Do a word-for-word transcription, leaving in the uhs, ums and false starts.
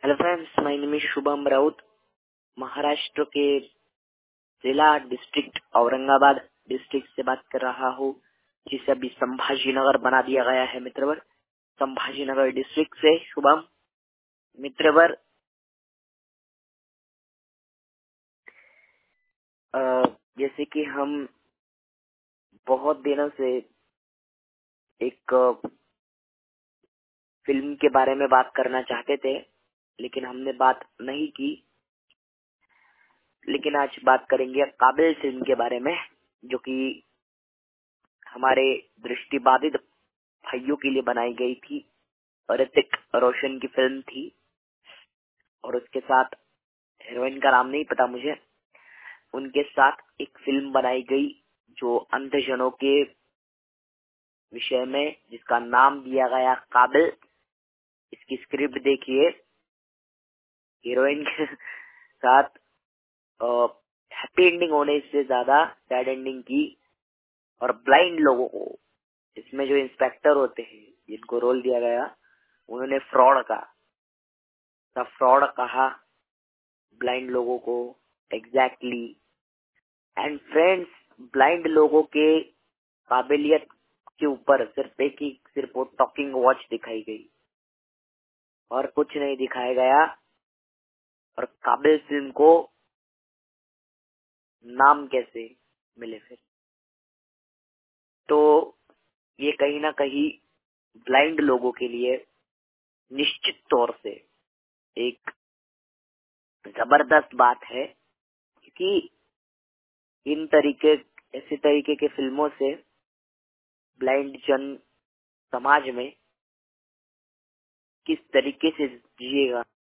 Hello friends, my name is Shubham Raut. Maharashtra के जिला district Aurangabad district से बात कर रहा हूँ, जिसे अभी संभाजीनगर बना दिया गया है मित्रवर। संभाजीनगर डिस्ट्रिक्ट से शुभम मित्रवर। जैसे कि हम बहुत दिनों से एक फिल्म के बारे में बात करना चाहते थे, लेकिन हमने बात नहीं की। लेकिन आज बात करेंगे काबिल फिल्म के बारे में, जो कि हमारे दृष्टिबाधित भाइयों के लिए बनाई गई थी। ऋतिक रोशन की फिल्म थी और उसके साथ हीरोइन का नाम नहीं पता मुझे। उनके साथ एक फिल्म बनाई गई जो अंधजनों के विषय में, जिसका नाम दिया गया काबिल। इसकी स्क्रिप्ट देखिए। हीरोइन के साथ हैप्पी एंडिंग होने से ज्यादा सैड एंडिंग की, और ब्लाइंड लोगों को, इसमें जो इंस्पेक्टर होते हैं जिनको रोल दिया गया, उन्होंने फ्रॉड का फ्रॉड कहा ब्लाइंड लोगों को। एग्जैक्टली। एंड फ्रेंड्स, ब्लाइंड लोगों के काबिलियत के ऊपर सिर्फ एक ही सिर्फ वो टॉकिंग वॉच दिखाई गई और कुछ नहीं दिखाया गया। और काबिल फिल्म को नाम कैसे मिले फिर? तो ये कहीं ना कहीं ब्लाइंड लोगों के लिए निश्चित तौर से एक जबरदस्त बात है, क्योंकि इन तरीके ऐसे तरीके के फिल्मों से ब्लाइंड जन समाज में किस तरीके से जिएगा